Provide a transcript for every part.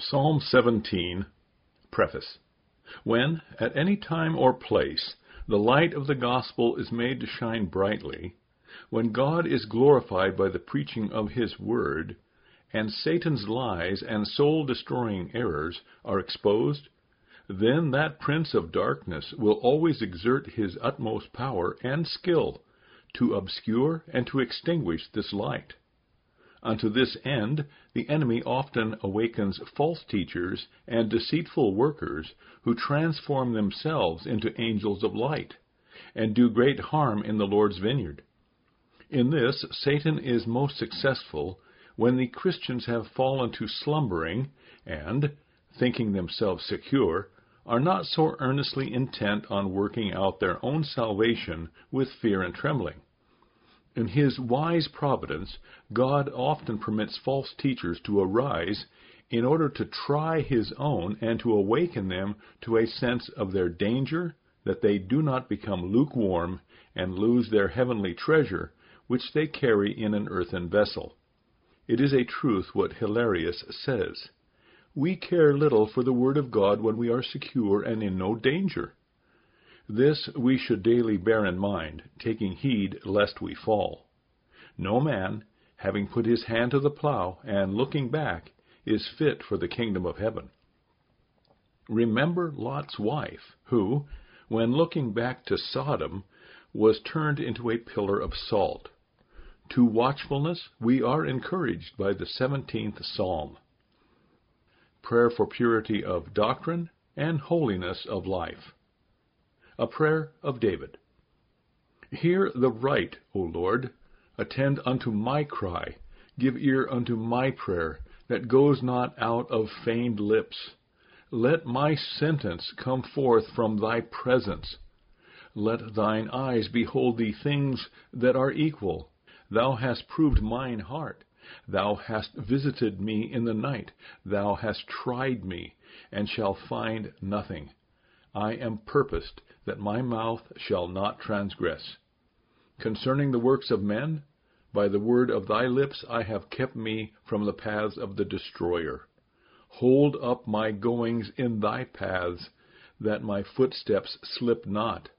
Psalm 17, Preface. When, at any time or place, the light of the gospel is made to shine brightly, when God is glorified by the preaching of His word, and Satan's lies and soul-destroying errors are exposed, then that prince of darkness will always exert his utmost power and skill to obscure and to extinguish this light. Unto this end, the enemy often awakens false teachers and deceitful workers who transform themselves into angels of light, and do great harm in the Lord's vineyard. In this, Satan is most successful when the Christians have fallen to slumbering and, thinking themselves secure, are not so earnestly intent on working out their own salvation with fear and trembling. In His wise providence, God often permits false teachers to arise in order to try His own and to awaken them to a sense of their danger, that they do not become lukewarm and lose their heavenly treasure, which they carry in an earthen vessel. It is a truth what Hilarius says, "We care little for the word of God when we are secure and in no danger." This we should daily bear in mind, taking heed lest we fall. No man, having put his hand to the plow and looking back, is fit for the kingdom of heaven. Remember Lot's wife, who, when looking back to Sodom, was turned into a pillar of salt. To watchfulness we are encouraged by the 17th Psalm. Prayer for purity of doctrine and holiness of life. A prayer of David. Hear the right, O Lord. Attend unto my cry. Give ear unto my prayer, that goes not out of feigned lips. Let my sentence come forth from thy presence. Let thine eyes behold the things that are equal. Thou hast proved mine heart. Thou hast visited me in the night. Thou hast tried me, and shalt find nothing. I am purposed that my mouth shall not transgress. Concerning the works of men, by the word of thy lips I have kept me from the paths of the destroyer. Hold up my goings in thy paths, that my footsteps slip not.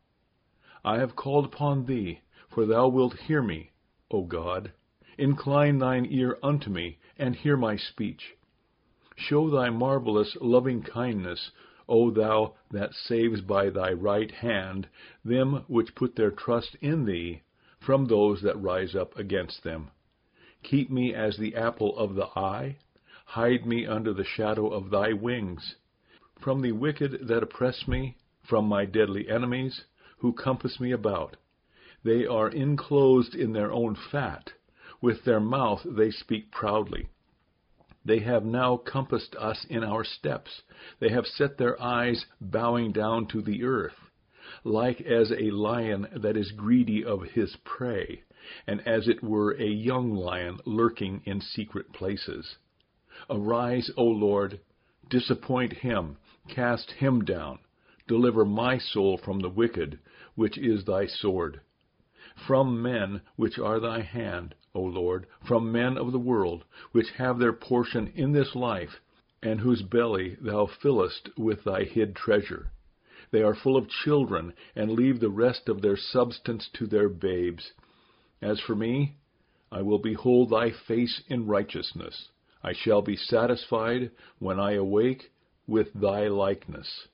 I have called upon thee, for thou wilt hear me, O God. Incline thine ear unto me, and hear my speech. Show thy marvelous loving kindness, O thou that saves by thy right hand them which put their trust in thee, from those that rise up against them. Keep me as the apple of the eye. Hide me under the shadow of thy wings. From the wicked that oppress me, from my deadly enemies, who compass me about. They are enclosed in their own fat. With their mouth they speak proudly. They have now compassed us in our steps. They have set their eyes bowing down to the earth, like as a lion that is greedy of his prey, and as it were a young lion lurking in secret places. Arise, O Lord, disappoint him, cast him down. Deliver my soul from the wicked, which is thy sword. From men which are thy hand, O Lord, from men of the world, which have their portion in this life, and whose belly thou fillest with thy hid treasure. They are full of children, and leave the rest of their substance to their babes. As for me, I will behold thy face in righteousness. I shall be satisfied when I awake with thy likeness.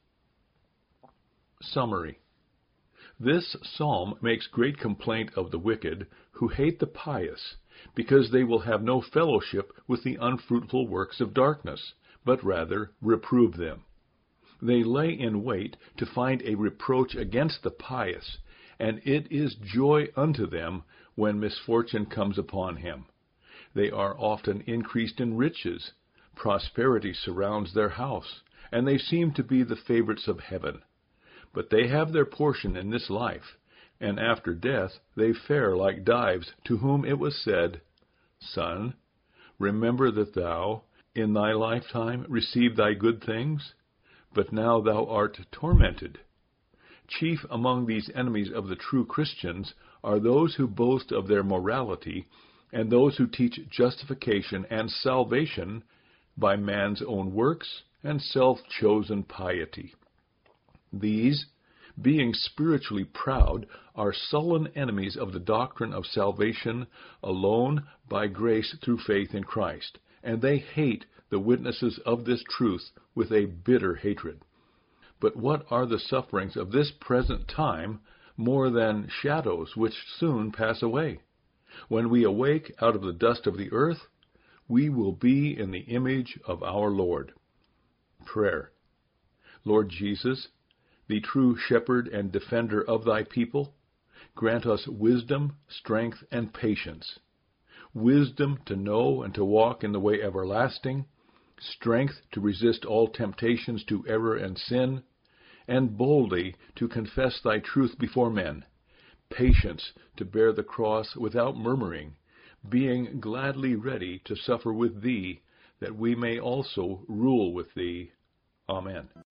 Summary. This psalm makes great complaint of the wicked who hate the pious, because they will have no fellowship with the unfruitful works of darkness, but rather reprove them. They lay in wait to find a reproach against the pious, and it is joy unto them when misfortune comes upon him. They are often increased in riches. Prosperity surrounds their house, and they seem to be the favorites of heaven. But they have their portion in this life, and after death they fare like Dives, to whom it was said, Son, remember that thou, in thy lifetime, received thy good things, but now thou art tormented. Chief among these enemies of the true Christians are those who boast of their morality, and those who teach justification and salvation by man's own works and self-chosen piety. These, being spiritually proud, are sullen enemies of the doctrine of salvation alone by grace through faith in Christ, and they hate the witnesses of this truth with a bitter hatred. But what are the sufferings of this present time more than shadows which soon pass away? When we awake out of the dust of the earth, we will be in the image of our Lord. Prayer. Lord Jesus, the true shepherd and defender of thy people, grant us wisdom, strength, and patience. Wisdom to know and to walk in the way everlasting, strength to resist all temptations to error and sin, and boldly to confess thy truth before men, patience to bear the cross without murmuring, being gladly ready to suffer with thee, that we may also rule with thee. Amen.